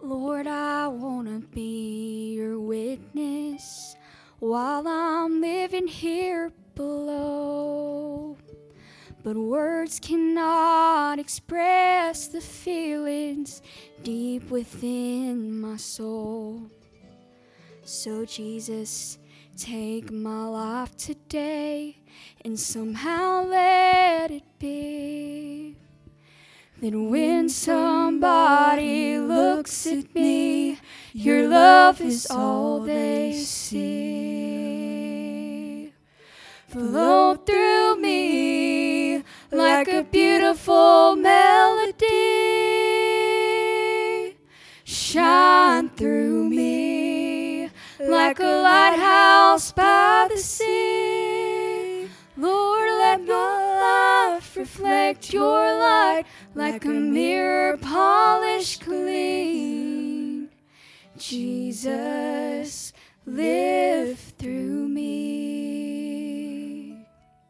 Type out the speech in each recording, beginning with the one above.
Lord, I wanna be your witness while I'm living here below. But words cannot express the feelings deep within my soul. So Jesus, take my life today and somehow let it be that when somebody looks at me, your love is all they see. Flow through me like a beautiful melody. Shine through me like a lighthouse by the sea. Lord, let my life reflect your light like a mirror polished clean. Jesus, live through me.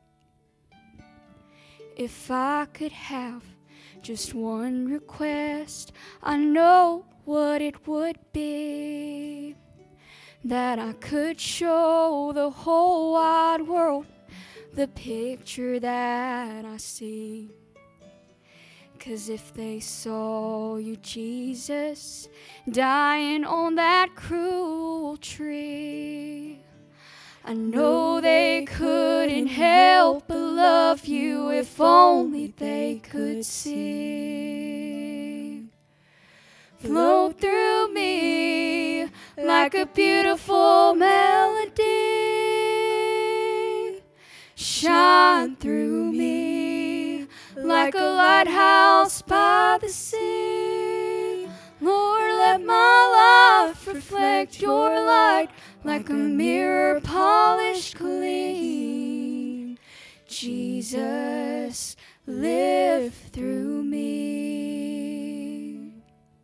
If I could have just one request, I know what it would be. That I could show the whole wide world the picture that I see. 'Cause if they saw you, Jesus, dying on that cruel tree, I know they couldn't help but love you if only they could see. Flow through me like a beautiful melody. Shine through me like a lighthouse by the sea. Lord, let my life reflect your light like a mirror polished clean. Jesus, live through me.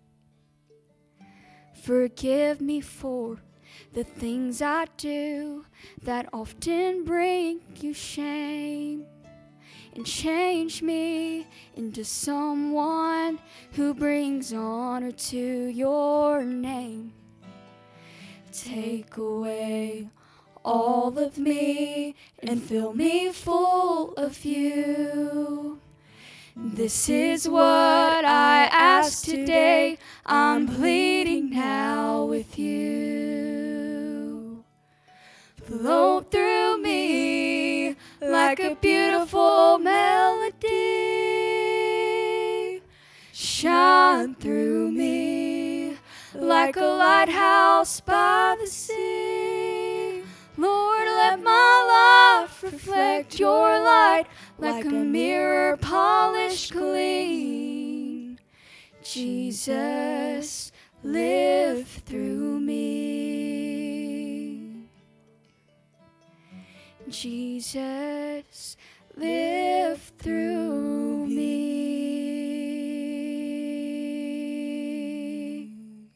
Forgive me for the things I do that often bring you shame, and change me into someone who brings honor to your name. Take away all of me and fill me full of you. This is what I ask today. I'm pleading now with you. Flow through me like a beautiful melody. Shine through me like a lighthouse by the sea. Lord, let my life reflect your light like a mirror polished clean. Jesus, live through me. Jesus, live through me.